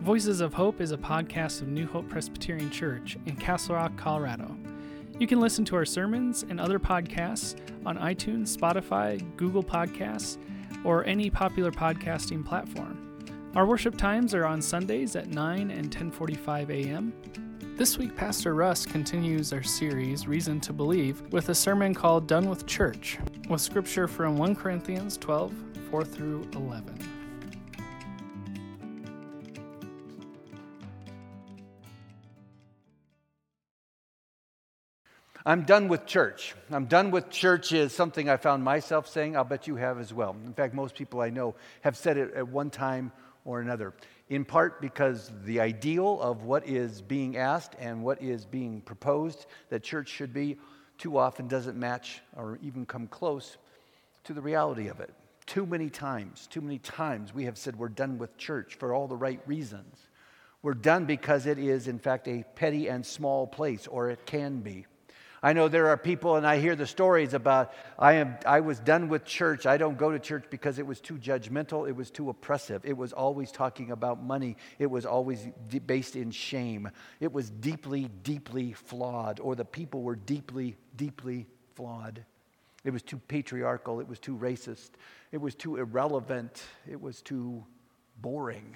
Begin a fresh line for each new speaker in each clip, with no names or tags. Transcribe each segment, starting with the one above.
Voices of Hope is a podcast of New Hope Presbyterian Church in Castle Rock, Colorado. You can listen to our sermons and other podcasts on iTunes, Spotify, Google Podcasts, or any popular podcasting platform. Our worship times are on Sundays at 9 and 10:45 a.m. This week, Pastor Russ continues our series, Reason to Believe, with a sermon called Done with Church, with scripture from 1 Corinthians 12, 4 through 11.
I'm done with church. I'm done with church is something I found myself saying. I'll bet you have as well. In fact, most people I know have said it at one time or another, in part because the ideal of what is being asked and what is being proposed that church should be too often doesn't match or even come close to the reality of it. Too many times we have said we're done with church for all the right reasons. We're done because it is, in fact, a petty and small place, or it can be. I know there are people, and I hear the stories about, I was done with church. I don't go to church because it was too judgmental. It was too oppressive. It was always talking about money. It was always based in shame. It was deeply, deeply flawed, or the people were deeply, deeply flawed. It was too patriarchal. It was too racist. It was too irrelevant. It was too boring.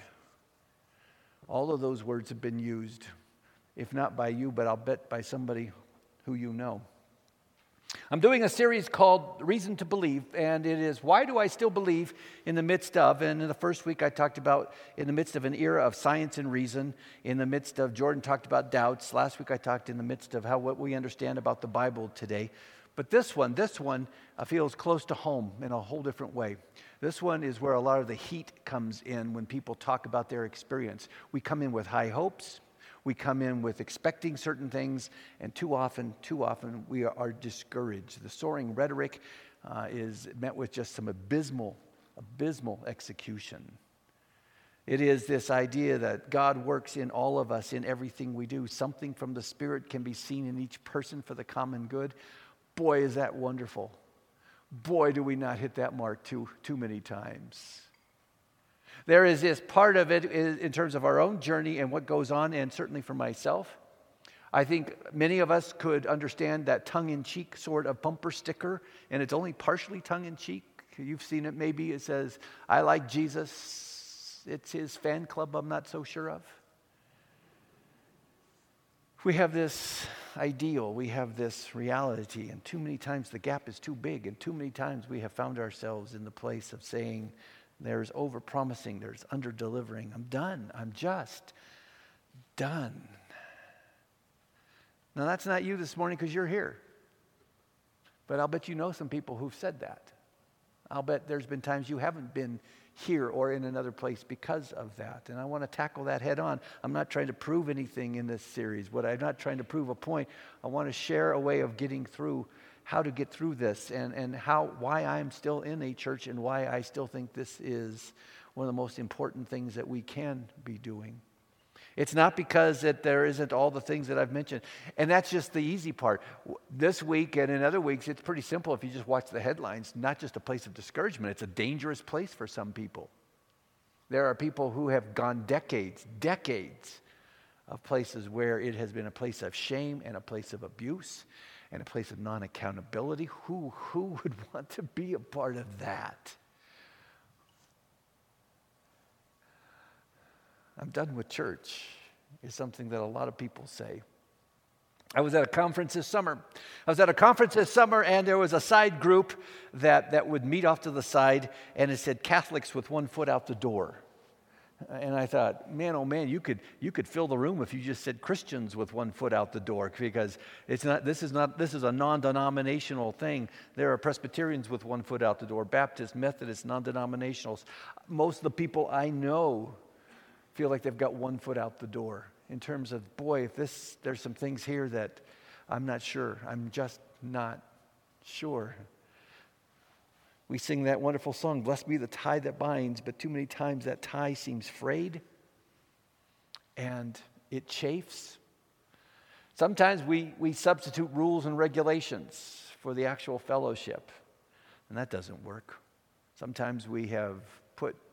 All of those words have been used, if not by you, but I'll bet by somebody who you know. I'm doing a series called Reason to Believe, and it is why do I still believe in the midst of, and in the first week I talked about in the midst of an era of science and reason, in the midst of, Jordan talked about doubts, last week I talked in the midst of what we understand about the Bible today. But this one feels close to home in a whole different way. This one is where a lot of the heat comes in when people talk about their experience. We come in with high hopes. We come in with expecting certain things, and too often we are discouraged. The soaring rhetoric is met with just some abysmal execution. It is this idea that God works in all of us, in everything we do. Something from the Spirit can be seen in each person for the common good. Boy, is that wonderful. Boy, do we not hit that mark too many times. There is this part of it in terms of our own journey and what goes on, and certainly for myself. I think many of us could understand that tongue-in-cheek sort of bumper sticker, and it's only partially tongue-in-cheek. You've seen it maybe. It says, I like Jesus. It's his fan club I'm not so sure of. We have this ideal, we have this reality, and too many times the gap is too big, and too many times we have found ourselves in the place of saying, there's over-promising, there's under-delivering. I'm done. I'm just done. Now, that's not you this morning because you're here. But I'll bet you know some people who've said that. I'll bet there's been times you haven't been here or in another place because of that. And I want to tackle that head on. I'm not trying to prove anything in this series. I'm not trying to prove a point. I want to share a way of getting through how to get through this and why I'm still in a church and why I still think this is one of the most important things that we can be doing. It's not because that there isn't all the things that I've mentioned. And that's just the easy part. This week and in other weeks, it's pretty simple if you just watch the headlines. Not just a place of discouragement. It's a dangerous place for some people. There are people who have gone decades of places where it has been a place of shame and a place of abuse and a place of non-accountability. Who would want to be a part of that? I'm done with church is something that a lot of people say. I was at a conference this summer. And there was a side group that would meet off to the side, and it said Catholics with one foot out the door. And I thought, man, oh man, you could fill the room if you just said Christians with one foot out the door, because this is a non-denominational thing. There are Presbyterians with one foot out the door, Baptists, Methodists, non-denominationals. Most of the people I know feel like they've got one foot out the door in terms of, boy, there's some things here that I'm not sure. I'm just not sure. We sing that wonderful song, blessed be the tie that binds, but too many times that tie seems frayed and it chafes. Sometimes we substitute rules and regulations for the actual fellowship, and that doesn't work. Sometimes we have put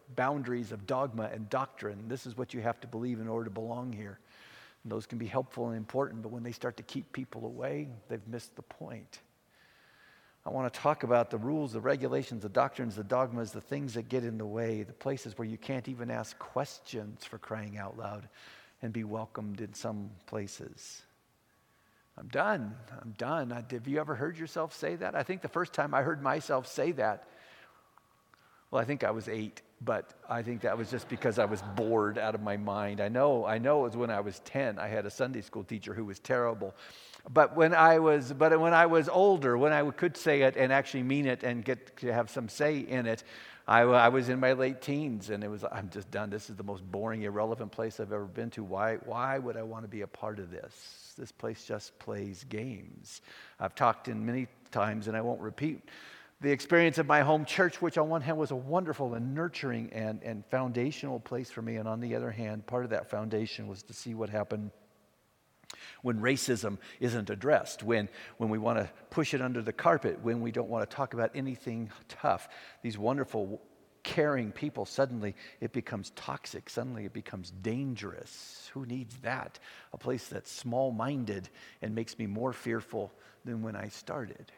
boundaries of dogma and doctrine. This is what you have to believe in order to belong here. And those can be helpful and important, but when they start to keep people away, they've missed the point. I want to talk about the rules, the regulations, the doctrines, the dogmas, the things that get in the way, the places where you can't even ask questions, for crying out loud, and be welcomed in some places. I'm done. Have you ever heard yourself say that? I think the first time I heard myself say that, well, I think I was 8, but I think that was just because I was bored out of my mind. I know it was when I was 10. I had a Sunday school teacher who was terrible. But when I was older, when I could say it and actually mean it and get to have some say in it, I was in my late teens, and I'm just done. This is the most boring, irrelevant place I've ever been to. Why would I want to be a part of this? This place just plays games. I've talked in many times, and I won't repeat the experience of my home church, which on one hand was a wonderful and nurturing and foundational place for me, and on the other hand, part of that foundation was to see what happened when racism isn't addressed, when we want to push it under the carpet, when we don't want to talk about anything tough. These wonderful, caring people, suddenly it becomes toxic. Suddenly it becomes dangerous. Who needs that? A place that's small-minded and makes me more fearful than when I started.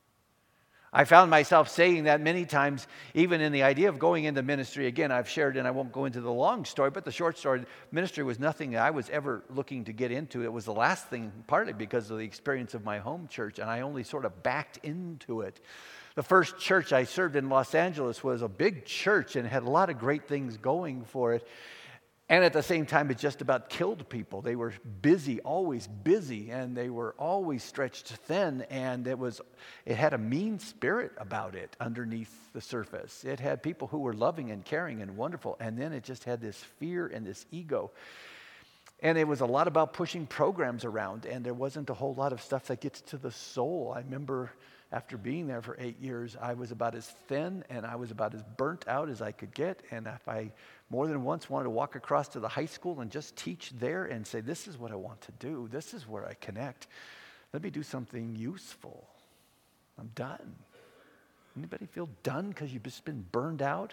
I found myself saying that many times, even in the idea of going into ministry. Again, I've shared, and I won't go into the long story, but the short story, ministry was nothing that I was ever looking to get into. It was the last thing, partly because of the experience of my home church, and I only sort of backed into it. The first church I served in Los Angeles was a big church and had a lot of great things going for it. And at the same time, it just about killed people. They were busy, always busy, and they were always stretched thin, and it had a mean spirit about it underneath the surface. It had people who were loving and caring and wonderful, and then it just had this fear and this ego. And it was a lot about pushing programs around, and there wasn't a whole lot of stuff that gets to the soul. I remember after being there for 8 years, I was about as thin and I was about as burnt out as I could get. And if I more than once wanted to walk across to the high school and just teach there and say, this is what I want to do. This is where I connect. Let me do something useful. I'm done. Anybody feel done because you've just been burned out?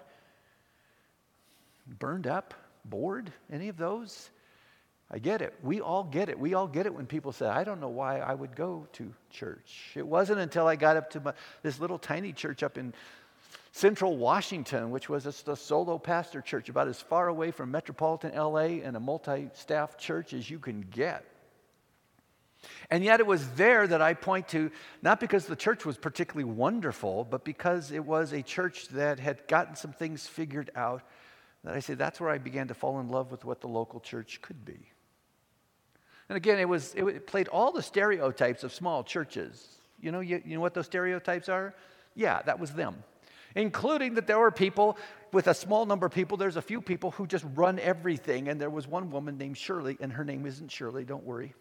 Burned up? Bored? Any of those? I get it. We all get it. We all get it when people say, I don't know why I would go to church. It wasn't until I got up to this little tiny church up in Central Washington, which was just a solo pastor church, about as far away from metropolitan LA and a multi-staff church as you can get. And yet it was there that I point to, not because the church was particularly wonderful, but because it was a church that had gotten some things figured out, that I say that's where I began to fall in love with what the local church could be. And again, it played all the stereotypes of small churches. You know what those stereotypes are? Yeah, that was them. Including that there were people, with a small number of people, there's a few people who just run everything. And there was one woman named Shirley, and her name isn't Shirley, don't worry,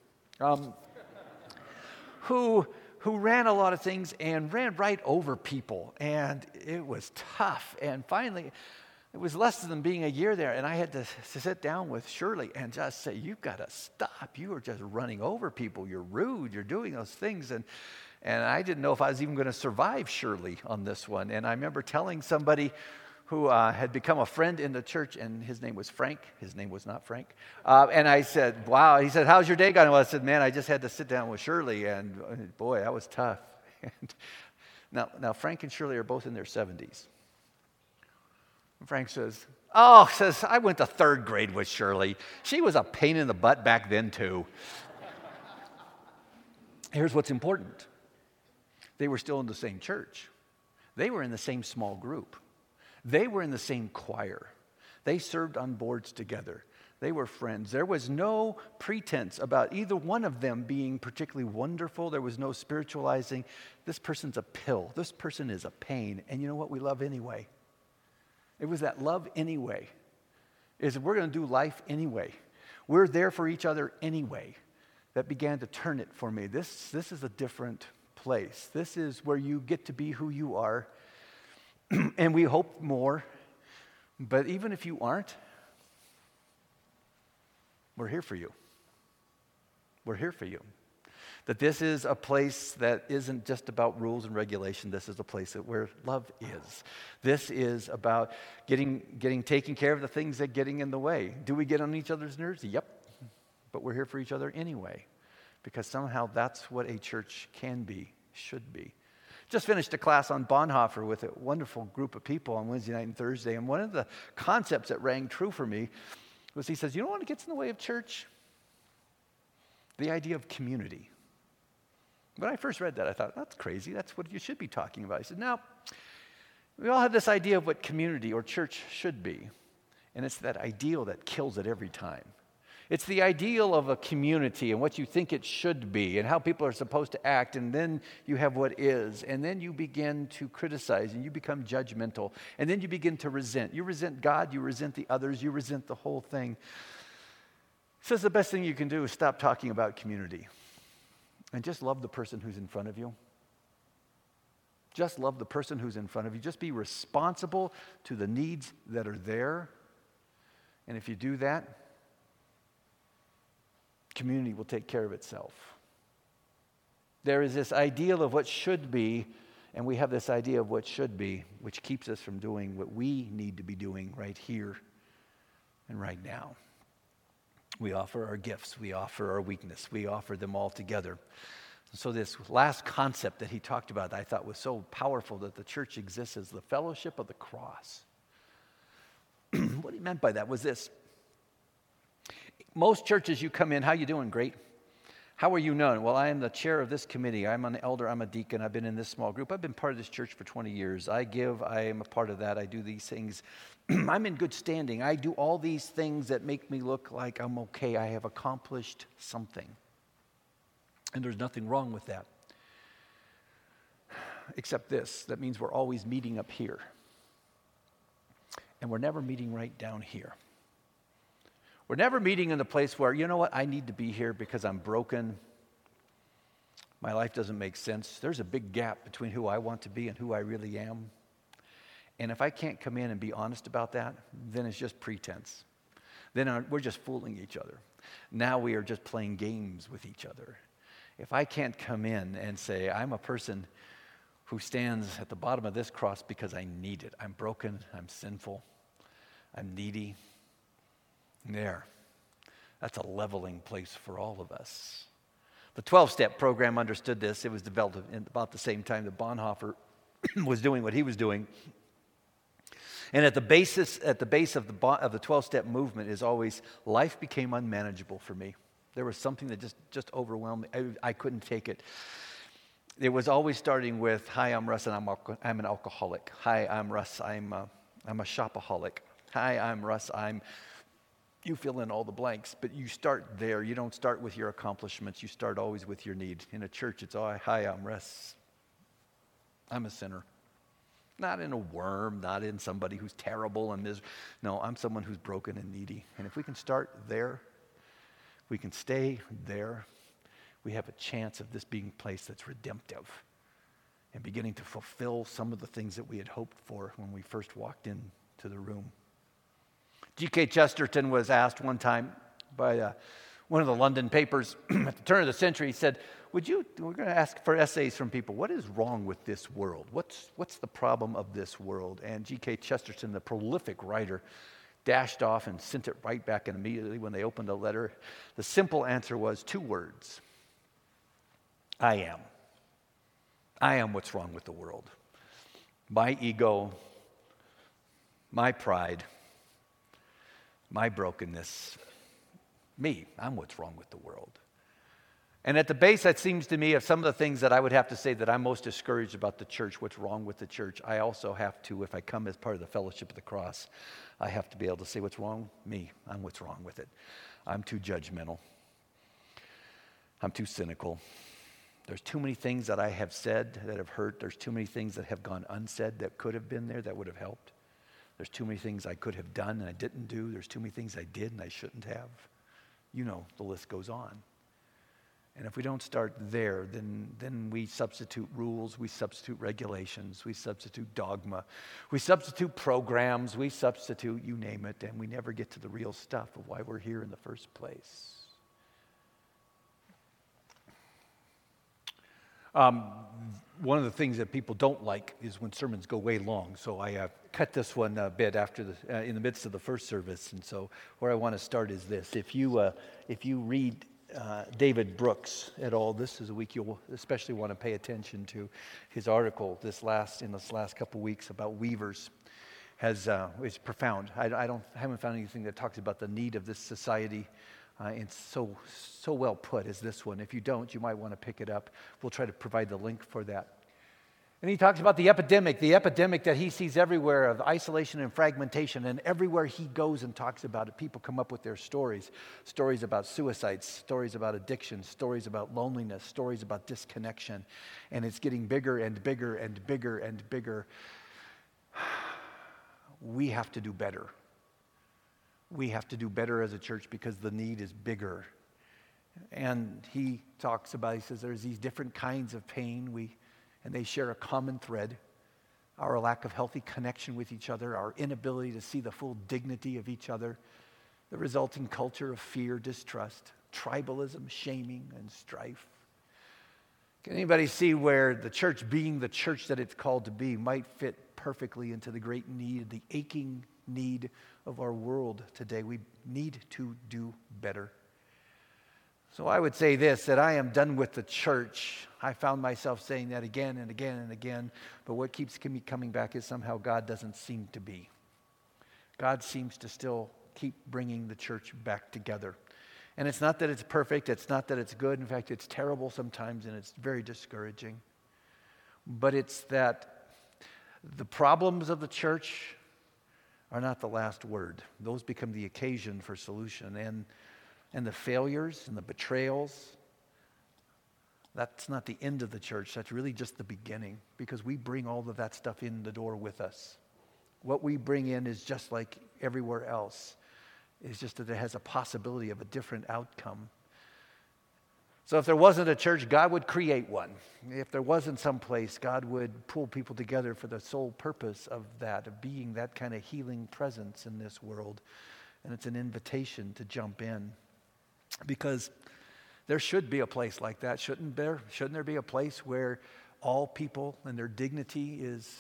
who ran a lot of things and ran right over people. And it was tough. And finally, it was less than being a year there, and I had to sit down with Shirley and just say, you've got to stop. You are just running over people. You're rude. You're doing those things. And I didn't know if I was even going to survive Shirley on this one. And I remember telling somebody who had become a friend in the church, and his name was Frank. His name was not Frank. And I said, wow. He said, how's your day going? Well, I said, man, I just had to sit down with Shirley, and boy, that was tough. And now Frank and Shirley are both in their 70s. Frank says, I went to third grade with Shirley. She was a pain in the butt back then, too. Here's what's important. They were still in the same church. They were in the same small group. They were in the same choir. They served on boards together. They were friends. There was no pretense about either one of them being particularly wonderful. There was no spiritualizing. This person's a pill. This person is a pain. And you know what? We love anyway. It was that love anyway. Is we're going to do life anyway. We're there for each other anyway. That began to turn it for me. This is a different place. This is where you get to be who you are. And we hope more. But even if you aren't, we're here for you. We're here for you. That this is a place that isn't just about rules and regulation. This is a place where love is. This is about taking care of the things that getting in the way. Do we get on each other's nerves? Yep. But we're here for each other anyway. Because somehow that's what a church can be, should be. Just finished a class on Bonhoeffer with a wonderful group of people on Wednesday night and Thursday. And one of the concepts that rang true for me was he says, you know what gets in the way of church? The idea of community. When I first read that, I thought, that's crazy. That's what you should be talking about. He said, no, we all have this idea of what community or church should be. And it's that ideal that kills it every time. It's the ideal of a community and what you think it should be and how people are supposed to act, and then you have what is, and then you begin to criticize and you become judgmental, and then you begin to resent. You resent God, you resent the others, you resent the whole thing. He says the best thing you can do is stop talking about community and just love the person who's in front of you. Just love the person who's in front of you. Just be responsible to the needs that are there. And if you do that, community will take care of itself. There is this ideal of what should be, and we have this idea of what should be, which keeps us from doing what we need to be doing right here and right now. We offer our gifts, we offer our weakness, we offer them all together. So this last concept that he talked about that I thought was so powerful, that the church exists, is the fellowship of the cross. What he meant by that was this. Most churches you come in, how you doing? Great. How are you known? Well, I am the chair of this committee. I'm an elder. I'm a deacon. I've been in this small group. I've been part of this church for 20 years. I give. I am a part of that. I do these things. I'm in good standing. I do all these things that make me look like I'm okay. I have accomplished something. And there's nothing wrong with that. Except this. That means we're always meeting up here. And we're never meeting right down here. We're never meeting in the place where, you know what, I need to be here because I'm broken. My life doesn't make sense. There's a big gap between who I want to be and who I really am. And if I can't come in and be honest about that, then it's just pretense. Then we're just fooling each other. Now we are just playing games with each other. If I can't come in and say, I'm a person who stands at the bottom of this cross because I need it. I'm broken, I'm sinful, I'm needy. There. That's a leveling place for all of us. The 12-step program understood this. It was developed in about the same time that Bonhoeffer was doing what he was doing. And at the base of the 12-step movement is always, life became unmanageable for me. There was something that just overwhelmed me. I couldn't take it. It was always starting with, hi, I'm Russ, and I'm an alcoholic. Hi, I'm Russ, I'm a shopaholic. Hi, I'm Russ, you fill in all the blanks, but you start there. You don't start with your accomplishments. You start always with your need. In a church, it's, hi, I'm Russ. I'm a sinner. Not in a worm, not in somebody who's terrible and miserable. No, I'm someone who's broken and needy. And if we can start there, we can stay there, we have a chance of this being a place that's redemptive and beginning to fulfill some of the things that we had hoped for when we first walked into the room. G.K. Chesterton was asked one time by one of the London papers at the turn of the century. He said, we're going to ask for essays from people. What is wrong with this world? What's the problem of this world? And G.K. Chesterton, the prolific writer, dashed off and sent it right back, and immediately when they opened the letter, the simple answer was 2 words. I am. I am what's wrong with the world. My ego, my pride, my brokenness, me, I'm what's wrong with the world. And at the base, that seems to me of some of the things that I would have to say that I'm most discouraged about the church, what's wrong with the church, I also have to, if I come as part of the fellowship of the cross, I have to be able to say what's wrong? Me, I'm what's wrong with it. I'm too judgmental. I'm too cynical. There's too many things that I have said that have hurt. There's too many things that have gone unsaid that could have been there that would have helped. There's too many things I could have done and I didn't do. There's too many things I did and I shouldn't have. You know, the list goes on. And if we don't start there, then we substitute rules, we substitute regulations, we substitute dogma, we substitute programs, we substitute you name it, and we never get to the real stuff of why we're here in the first place. One of the things that people don't like is when sermons go way long. So I cut this one a bit in the midst of the first service. And so where I want to start is this: if you read David Brooks at all, this is a week you'll especially want to pay attention to. His article in this last couple weeks about weavers is profound. I haven't found anything that talks about the need of this society. It's so well put as this one. If you don't, you might want to pick it up. We'll try to provide the link for that. And he talks about the epidemic that he sees everywhere of isolation and fragmentation. And everywhere he goes and talks about it, people come up with their stories about suicides, stories about addiction, stories about loneliness, stories about disconnection. And it's getting bigger and bigger and bigger and bigger. We have to do better. We have to do better as a church because the need is bigger. And he says there's these different kinds of pain, and they share a common thread: our lack of healthy connection with each other, our inability to see the full dignity of each other, the resulting culture of fear, distrust, tribalism, shaming, and strife. Can anybody see where the church, being the church that it's called to be, might fit perfectly into the great need, the aching need of our world today? We need to do better. So I would say this, that I am done with the church. I found myself saying that again and again and again, but what keeps me coming back is somehow God doesn't seem to be. God seems to still keep bringing the church back together. And it's not that it's perfect, it's not that it's good. In fact, it's terrible sometimes and it's very discouraging. But it's that the problems of the church are not the last word. Those become the occasion for solution. And the failures and the betrayals, that's not the end of the church. That's really just the beginning, because we bring all of that stuff in the door with us. What we bring in is just like everywhere else. It's just that it has a possibility of a different outcome. So if there wasn't a church, God would create one. If there wasn't some place, God would pull people together for the sole purpose of that, of being that kind of healing presence in this world. And it's an invitation to jump in. Because there should be a place like that, shouldn't there? Shouldn't there be a place where all people and their dignity is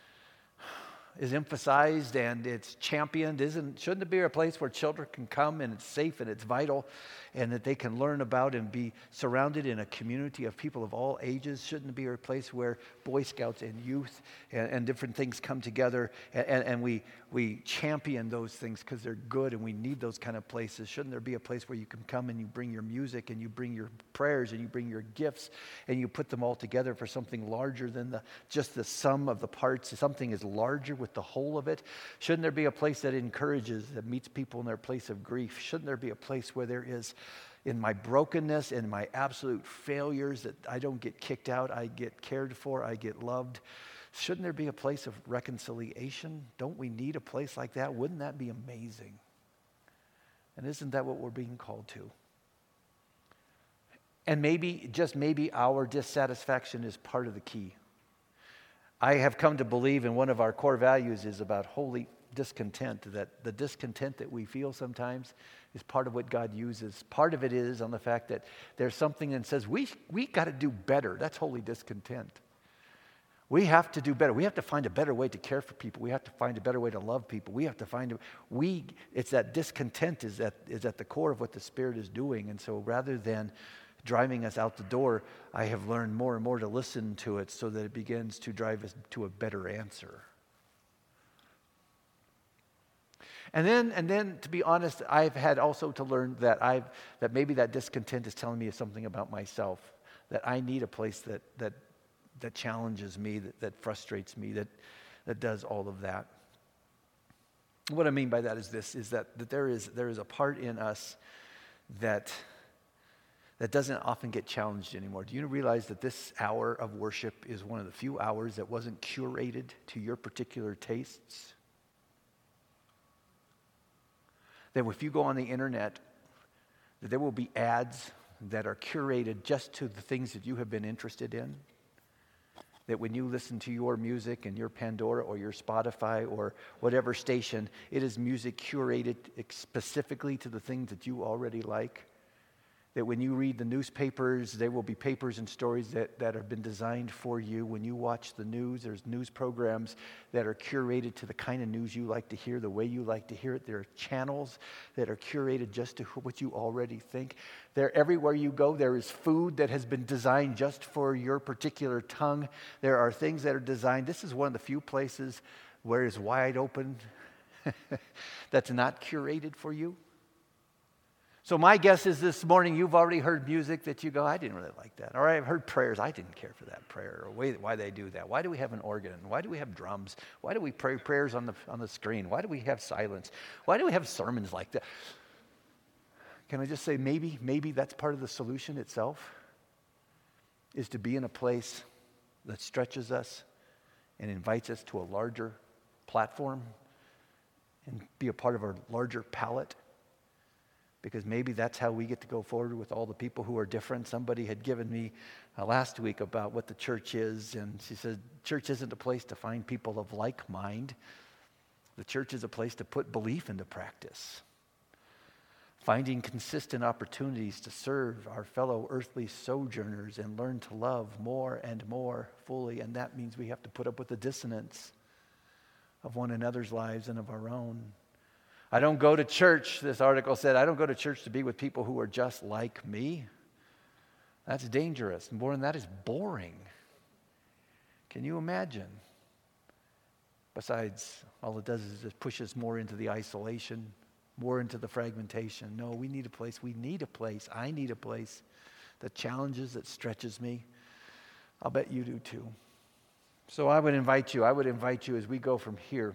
emphasized and it's championed? Shouldn't it be a place where children can come and it's safe and it's vital and that they can learn about and be surrounded in a community of people of all ages? Shouldn't it be a place where Boy Scouts and youth and different things come together and we champion those things because they're good and we need those kind of places? Shouldn't there be a place where you can come and you bring your music and you bring your prayers and you bring your gifts and you put them all together for something larger than just the sum of the parts? Something is larger with the whole of it. Shouldn't there be a place that encourages, that meets people in their place of grief? Shouldn't there be a place where there is, in my brokenness and my absolute failures, that I don't get kicked out, I get cared for, I get loved? Shouldn't there be a place of reconciliation? Don't we need a place like that? Wouldn't that be amazing? And isn't that what we're being called to? And maybe, just maybe, our dissatisfaction is part of the key. I have come to believe, in one of our core values is about holy discontent, that the discontent that we feel sometimes is part of what God uses. Part of it is on the fact that there's something that says we got to do better. That's holy discontent. We have to do better. We have to find a better way to care for people. We have to find a better way to love people. We have to find it's that discontent is at the core of what the Spirit is doing. And so rather than driving us out the door, I have learned more and more to listen to it so that it begins to drive us to a better answer. And then, to be honest, I've had also to learn that maybe that discontent is telling me something about myself, that I need a place that challenges me, that frustrates me, that does all of that. What I mean by that is this: is that there is a part in us that doesn't often get challenged anymore. Do you realize that this hour of worship is one of the few hours that wasn't curated to your particular tastes? That if you go on the internet, that there will be ads that are curated just to the things that you have been interested in? That when you listen to your music and your Pandora or your Spotify or whatever station, it is music curated specifically to the things that you already like? That when you read the newspapers, there will be papers and stories that have been designed for you. When you watch the news, there's news programs that are curated to the kind of news you like to hear, the way you like to hear it. There are channels that are curated just to what you already think. Everywhere you go, there is food that has been designed just for your particular tongue. There are things that are designed. This is one of the few places where it's wide open that's not curated for you. So my guess is this morning you've already heard music that you go, I didn't really like that. Or I've heard prayers, I didn't care for that prayer. Or why they do that. Why do we have an organ? Why do we have drums? Why do we pray prayers on the screen? Why do we have silence? Why do we have sermons like that? Can I just say maybe that's part of the solution itself? Is to be in a place that stretches us and invites us to a larger platform and be a part of a larger palette. Because maybe that's how we get to go forward with all the people who are different. Somebody had given me last week about what the church is, and she said, church isn't a place to find people of like mind. The church is a place to put belief into practice. Finding consistent opportunities to serve our fellow earthly sojourners and learn to love more and more fully. And that means we have to put up with the dissonance of one another's lives and of our own. I don't go to church, this article said, I don't go to church to be with people who are just like me. That's dangerous. More than that is boring. Can you imagine? Besides, all it does is just push us more into the isolation, more into the fragmentation. No, we need a place. I need a place that challenges, that stretches me. I'll bet you do too. So I would invite you as we go from here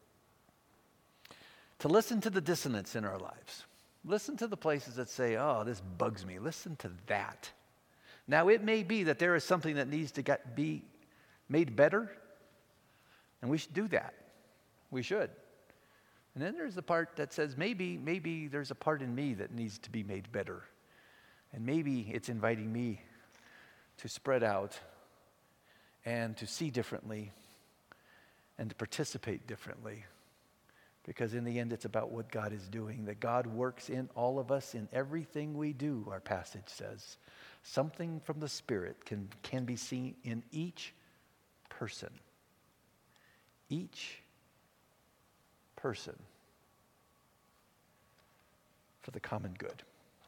to listen to the dissonance in our lives. Listen to the places that say, oh, this bugs me. Listen to that. Now, it may be that there is something that needs to be made better, and we should do that. We should. And then there's the part that says, maybe there's a part in me that needs to be made better. And maybe it's inviting me to spread out and to see differently and to participate differently. Because in the end, it's about what God is doing, that God works in all of us in everything we do, our passage says. Something from the Spirit can be seen in each person. Each person for the common good.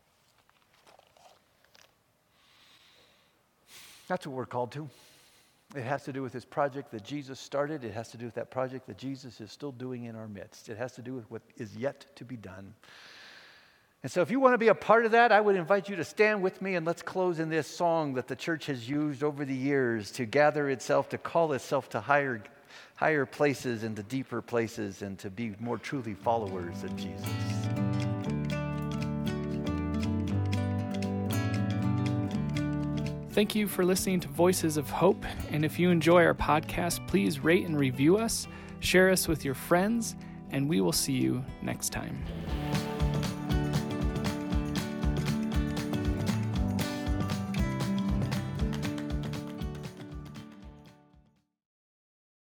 That's what we're called to. It has to do with this project that Jesus started. It has to do with that project that Jesus is still doing in our midst. It has to do with what is yet to be done. And so if you want to be a part of that, I would invite you to stand with me and let's close in this song that the church has used over the years to gather itself, to call itself to higher places and to deeper places and to be more truly followers of Jesus.
Thank you for listening to Voices of Hope, and if you enjoy our podcast, please rate and review us, share us with your friends, and we will see you next time.